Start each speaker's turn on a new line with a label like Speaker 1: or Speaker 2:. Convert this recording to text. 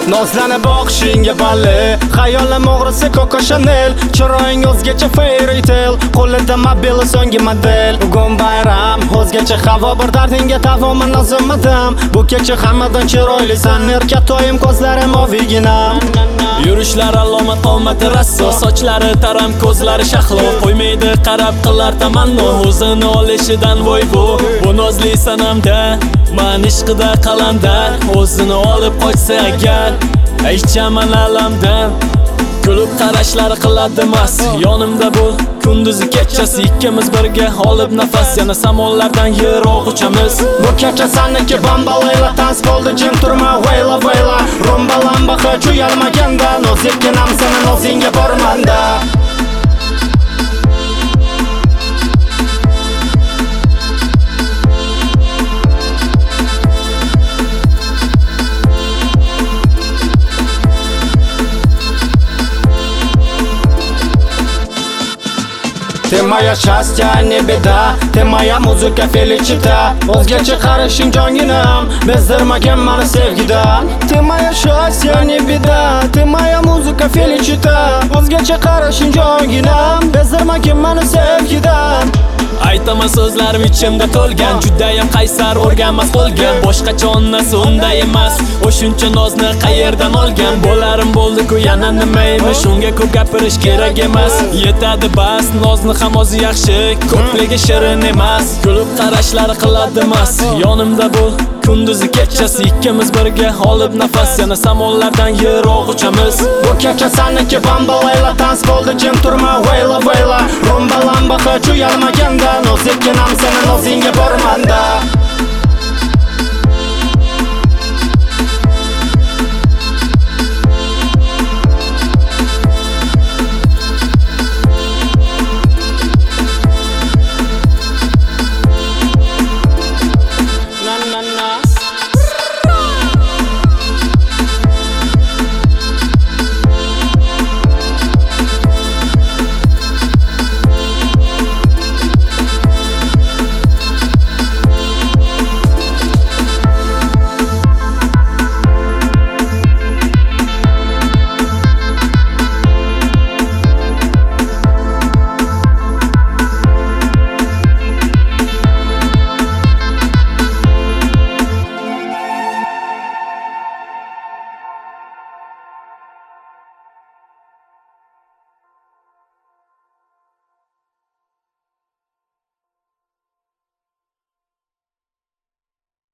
Speaker 1: Nozlanib boqishingga balli, xayolim o'g'risi Coco Chanel, chiroying o'zgacha fairy tale, qo'lida mobil so'nggi model. Bugun bayram, o'zgacha havo, bir dardingga tavoman nazimadim. Bu kecha hammadan chiroylisan, erkatoyim ko'zlarim ovigina.
Speaker 2: Yurishlari alomat omati rasso, sochlari taram, ko'zlari shahlo, qo'ymaydi qarab qilar tamanno, o'zini olishidan voy bu nozli sanamda, man ishqida qalamda, o'zini olib qochsa agar aytchaman alamdan. Kulib qarashlari qiladi mas, yonimda bo'l kunduzi kechasi, ikkimiz birga olib nafas, yana samonlardan yiroq uchamiz.
Speaker 1: Bu kecha saniki bambalayla, tans bo'ldi jim turma vayla vayla, rumbalamba hech uyalmaganda, nozikkinam seni nozingga bormanda. Ты моя счастье, а не беда, ты моя muzika felicita, o'zgacha qarashing jonginam, bezdirmagin mani sevgidan. Ты моя счастье, а не беда, ты моя muzika felicita, o'zgacha qarashing jonginam, bezdirmagin mani sevgidan.
Speaker 2: Aytaman so'zlarim ichimda to'lgan, judayam qaysar o'rganmas qolgan, boshqacha onasi unday emas, o shuncha nozni qayerdan olgan. Bo'larim bo'ldi-ku yana nima emish, shunga ko'p gapirish kerak emas, yetadi bas, nozni ham o'zi yaxshi, ko'pligi shirin emas. Kulib qarashlari qiladi mas, yonimda bo'l kunduzi kechasi, ikkimiz birga olib nafas, yana samonlardan yiroq uchamiz.
Speaker 1: Bu kecha saniki bambalayla, tans bo'ldi jim turma vayla vayla, rumbalamba hech uyalmaganda, nozikkinam seni nozingga bormanda.